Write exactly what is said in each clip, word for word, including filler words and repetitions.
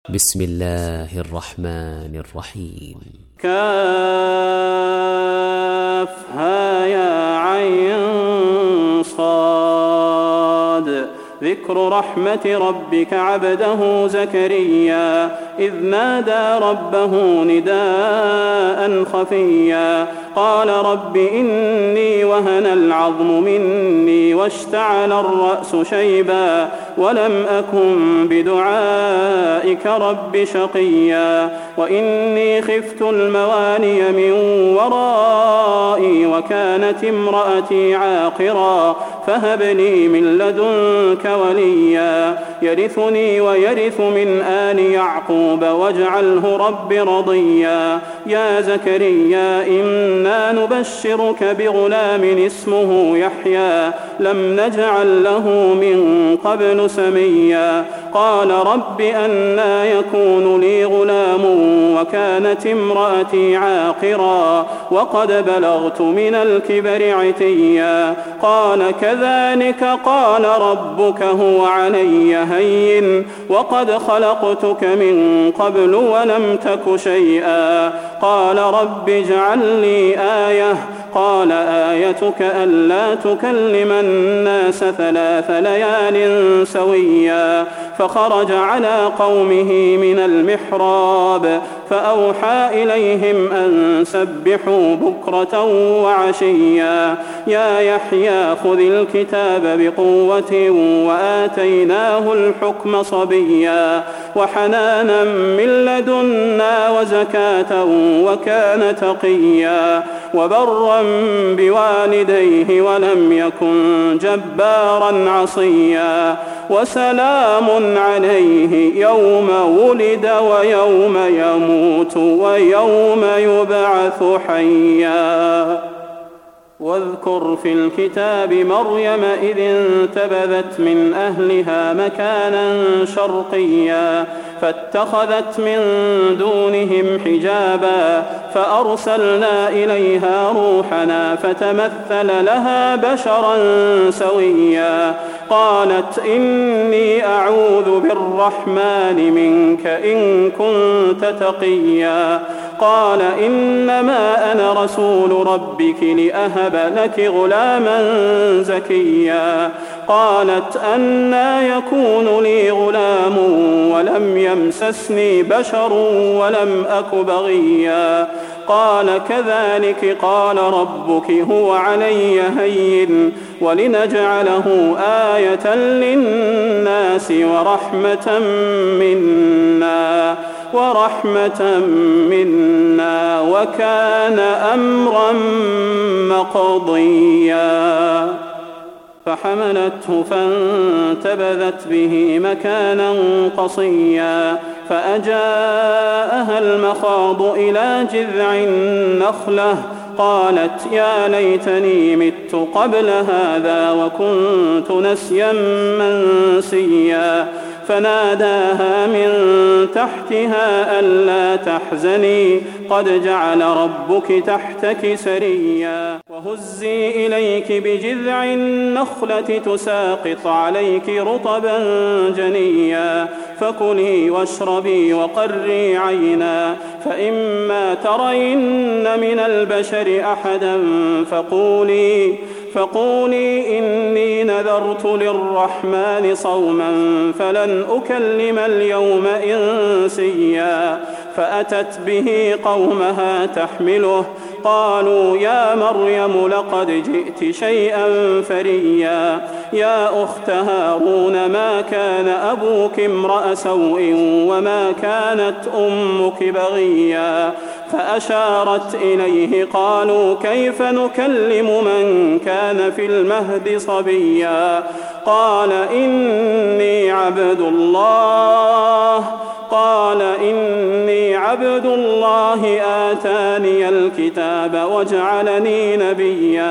بسم الله الرحمن الرحيم. كافها يا عين صاد. ذكر رحمة ربك عبده زكريا إذ نادى ربه نداء خفيا قال رب إني وهن العظم مني واشتعل الرأس شيبا ولم أكن بدعائك رب شقيا وإني خفت المواني من ورائي وكانت امرأتي عاقرا فهب لي من لدنك وليا يرثني ويرث من آل يعقوب واجعله رب رضيا يا زكريا إنا نبشرك بغلام اسمه يحيى لم نجعل له من قبل سميا قال رب أنى يكون لي غلام وكانت امرأتي عاقرا وقد بلغت من الكبر عتيا قال كذلك قال ربك هو علي هين وقد خلقتك من قبل ولم تك شيئا قال رب اجعل لي آية قال آيتك ألا تكلم الناس ثلاث ليال سويا فخرج على قومه من المحراب فأوحى إليهم أن سبحوا بكرة وعشيا يا يحيى خذ الكتاب بقوة وآتيناه الحكم صبيا وحنانا من لدنا وزكاة وكان تقيا وبرا بوالديه ولم يكن جبارا عصيا وسلام عليه يوم ولد ويوم يموت ويوم يبعث حيا واذكر في الكتاب مريم إذ انتبذت من أهلها مكانا شرقيا فاتخذت من دونهم حجابا فأرسلنا إليها روحنا فتمثل لها بشرا سويا قالت إني أعوذ بالرحمن منك إن كنت تقيا قال إنما أنا رسول ربك لأهب لك غلاما زكيا قالت أنى يكون لي غلام ولم يمسسني بشر ولم أك بغيا قال كذلك قال ربك هو علي هين ولنجعله آية للناس ورحمة منا ورحمة منا وكان أمرا مقضيا فحملته فانتبذت به مكانا قصيا فأجاءها المخاض إلى جذع النخلة قالت يا ليتني مت قبل هذا وكنت نسيا منسيا فناداها من تحتها ألا تحزني قد جعل ربك تحتك سريا وهزي إليك بجذع النخلة تساقط عليك رطبا جنيا فكلي واشربي وقري عينا فإما ترين من البشر أحدا فقولي فقولي إني نذرت للرحمن صوما فلن أكلم اليوم إنسيا فأتت به قومها تحمله قالوا يا مريم لقد جئت شيئا فريا يا أخت هارون ما كان أبوك امرأ سوء وما كانت أمك بغيا فأشارت إليه قالوا كيف نكلم من كان في المهد صبيا قال إني عبد الله قال إني عبد الله آتاني الكتاب وجعلني نبيا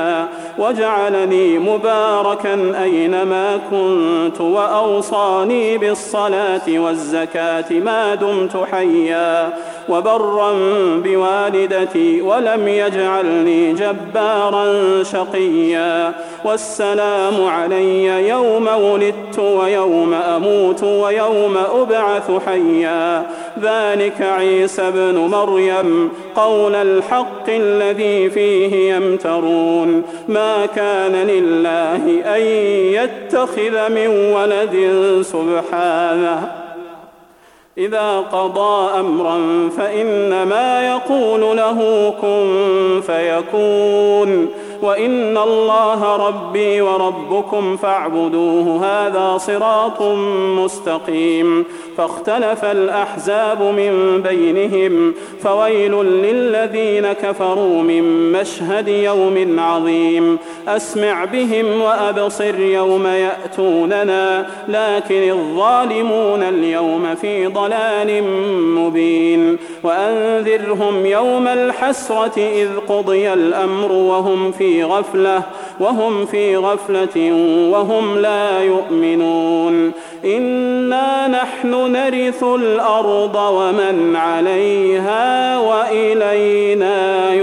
وجعلني مباركا أينما كنت وأوصاني بالصلاة والزكاة ما دمت حيا وبرا بوالدتي ولم يجعلني جبارا شقيا والسلام علي يوم ولدت ويوم أموت ويوم أبعث حيا ذلك عيسى بن مريم قول الحق الذي فيه يمترون ما كان لله أن يتخذ من ولد سبحانه إذا قضى أمرا فإنما يقول له كن فيكون وإن الله ربي وربكم فاعبدوه هذا صراط مستقيم فاختلف الأحزاب من بينهم فويل للذين كفروا من مشهد يوم عظيم أسمع بهم وأبصر يوم يأتوننا لكن الظالمون اليوم في ضلال مبين وأنذرهم يوم الحسرة إذ قضي الأمر وهم في غفلة وهم في غفلة وهم لا يؤمنون إنا نحن نرث الأرض ومن عليها وإلينا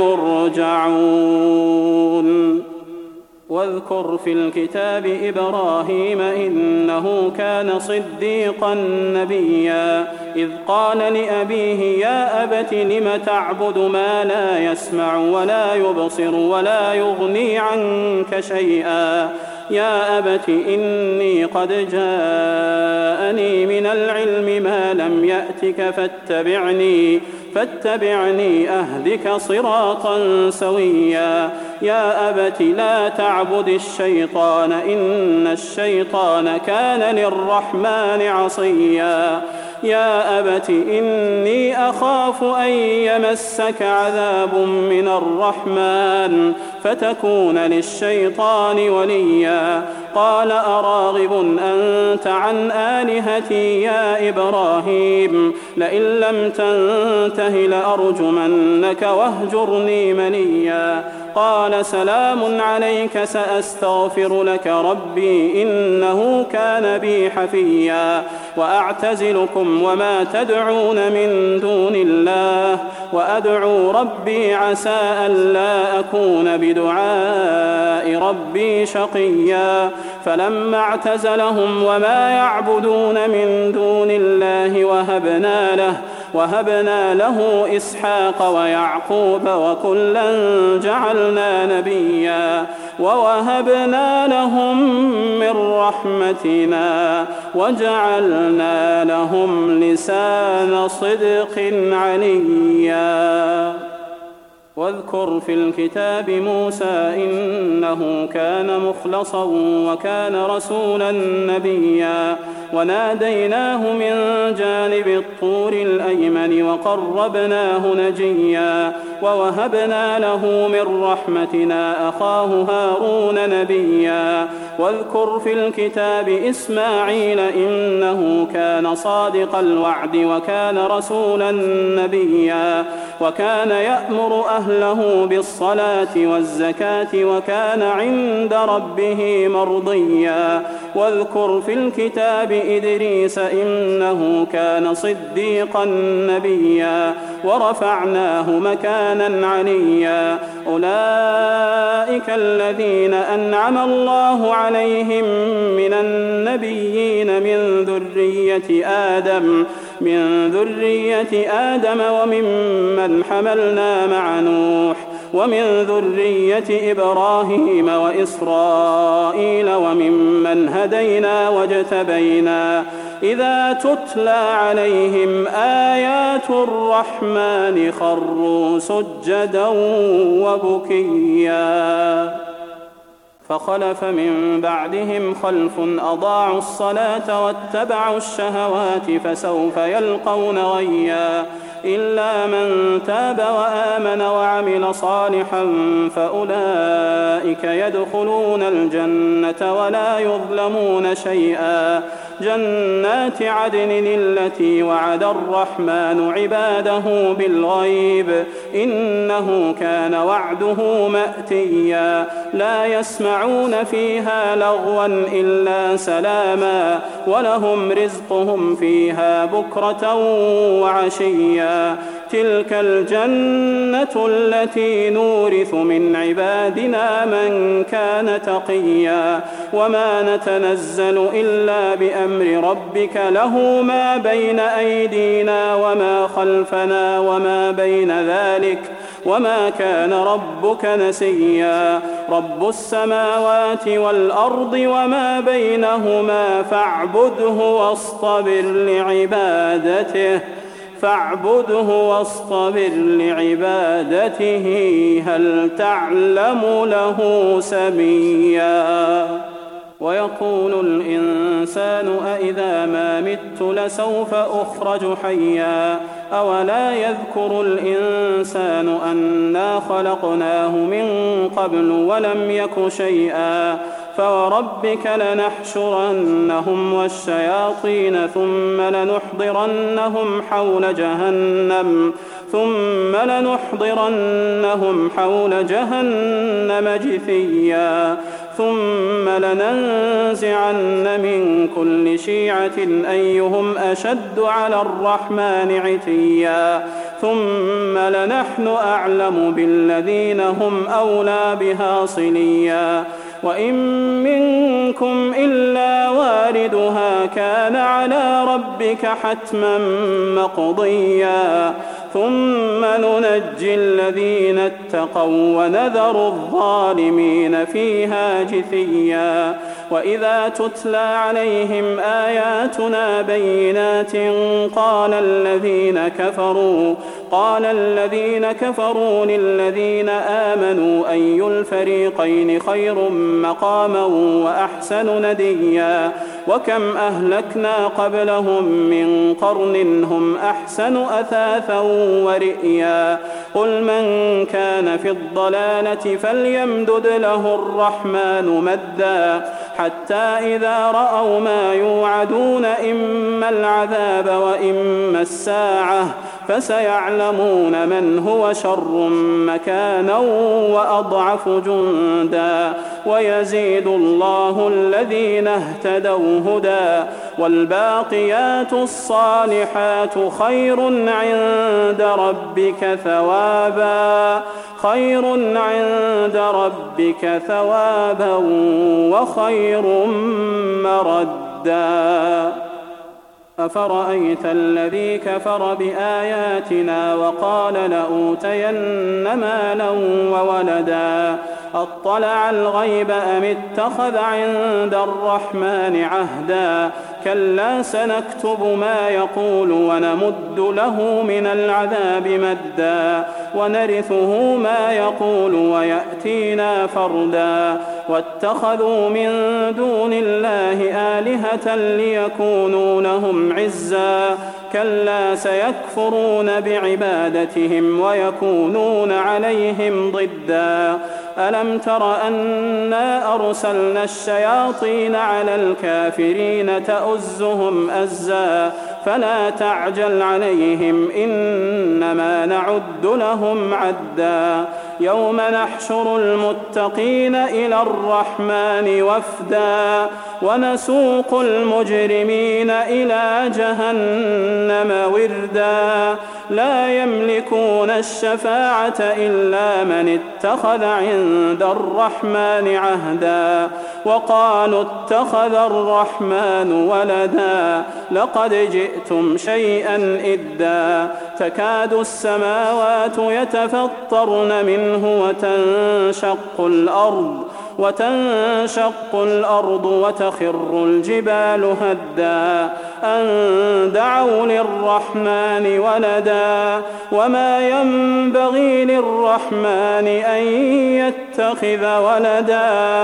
يرجعون واذكر في الكتاب إبراهيم إنه كان صديقا نبيا إذ قال لأبيه يا أبت لم تعبد ما لا يسمع ولا يبصر ولا يغني عنك شيئا يا أبت إني قد جاءني من العلم ما لم يأتك فاتبعني فاتبعني أهدك صراطا سويا يا أبت لا تعبد الشيطان إن الشيطان كان للرحمن عصيا يا أبت إني أخاف أن يمسك عذاب من الرحمن فتكون للشيطان وليا قال أراغب أنت عن آلهتي يا إبراهيم لئن لم تنته لأرجمنك واهجرني مليا قال سلام عليك سأستغفر لك ربي إنه كان بي حفيا وأعتزلكم وما تدعون من دون الله وأدعو ربي عسى ألا أكون بدعاء ربي شقيا فلما اعتزلهم وما يعبدون من دون الله وهبنا له وهبنا له إسحاق ويعقوب وكلا جعلنا نبيا ووهبنا لهم من رحمتنا وجعلنا لهم لسان صدق عليا واذكر في الكتاب موسى إنه كان مخلصا وكان رسولا نبيا وناديناه من جانب الطور الأيمن وقربناه نجيا ووهبنا له من رحمتنا أخاه هارون نبيا واذكر في الكتاب إسماعيل إنه كان صادق الوعد وكان رسولا نبيا وكان يأمر أهله بالصلاة والزكاة وكان عند ربه مرضيا واذكر في الكتاب إدريس إنه كان صديقا نبيا ورفعناه مكانا عليا أولئك الذين أنعم الله عليهم من النبيين من ذرية آدم من ذرية آدم وممن حملنا مع نوح ومن ذرية إبراهيم وإسرائيل وممن هدينا واجتبينا إذا تتلى عليهم آيات الرحمن خروا سجدا وبكيا فخلف من بعدهم خلف أضاعوا الصلاة واتبعوا الشهوات فسوف يلقون غيا إلا من تاب وآمن وعمل صالحا فأولئك يدخلون الجنة ولا يظلمون شيئا جنات عدن التي وعد الرحمن عباده بالغيب إنه كان وعده مأتيا لا يسمعون فيها لغوا إلا سلاما ولهم رزقهم فيها بكرة وعشيا تلك الجنة التي نورث من عبادنا من كان تقيا وما نتنزل إلا بأمر ربك له ما بين أيدينا وما خلفنا وما بين ذلك وما كان ربك نسيا رب السماوات والأرض وما بينهما فاعبده واصطبر لعبادته فاعبده واصطبر لعبادته هل تعلم له سميا ويقول الإنسان أإذا ما مت لسوف أخرج حيا أولا يذكر الإنسان أنا خلقناه من قبل ولم يك شيئا فوربك لنحشرنهم والشياطين ثم لنحضرنهم حول جهنم ثم لنحضرنهم حول جهنم جثيا ثم لننزعن من كل شيعة أيهم أشد على الرحمن عتيا ثم لنحن أعلم بالذين هم أولى بها صليا وإن منكم إلا واردها كان على ربك حتما مقضيا ثم ننجي الذين اتقوا ونذر الظالمين فيها جثيا وإذا تتلى عليهم آياتنا بينات قال الذين كفروا قال الذين كفروا للذين آمنوا أي الفريقين خير مقاما وأحسن نديا وكم أهلكنا قبلهم من قرن هم أحسن أثاثا ورئيا قل من كان في الضلالة فليمدد له الرحمن مدا حتى إذا رأوا ما يوعدون إما العذاب وإما الساعة فسيعلمون من هو شر مكانا وأضعف جندا ويزيد الله الذين اهتدوا هدى والباقيات الصالحات خير عند ربك ثوابا خير عند ربك ثوابا وخير مردا أفرأيت الذي كفر بآياتنا وقال لأوتين مالا وولدا أطلع الغيب أم اتخذ عند الرحمن عهدا كلا سنكتب ما يقول ونمد له من العذاب مدا ونرثه ما يقول ويأتينا فردا واتخذوا من دون الله آلهة ليكونوا لهم عزا كلا سيكفرون بعبادتهم ويكونون عليهم ضدا ألم تر أنا أرسلنا الشياطين على الكافرين تؤزهم أزا فلا تعجل عليهم إنما نعد لهم عدا يوم نحشر المتقين إلى الرحمن وفدا ونسوق المجرمين إلى جهنم وردا لا يملكون الشفاعة إلا من اتخذ عند الرحمن عهدا وقالوا اتخذ الرحمن ولدا لقد جئتم شيئا إدا تكاد السماوات يتفطرن منه وتنشق الأرض وتنشق الأرض وتخر الجبال هدا أن دعوا للرحمن ولدا وما ينبغي للرحمن أن يتخذ ولدا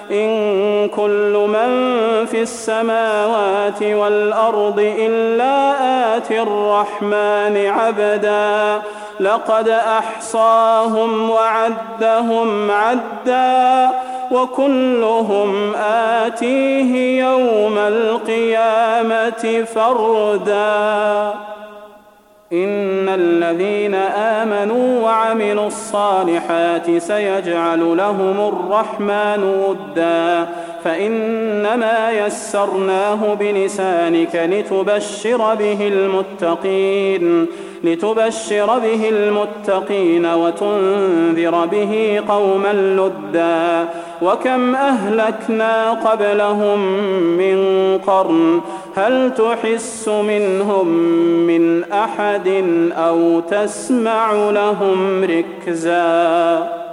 إن كل من في السماوات والأرض إلا آتي الرحمن عبدا لقد أحصاهم وعدهم عدا وكلهم آتيه يوم القيامة فردا إن الذين آمنوا وعملوا الصالحات سيجعل لهم الرحمن ودا فإنما يسرناه بلسانك لتبشر به المتقين لتبشر به المتقين وتنذر به قوما لدا وكم أهلكنا قبلهم من قرن هل تحس منهم من أحد أو تسمع لهم ركزا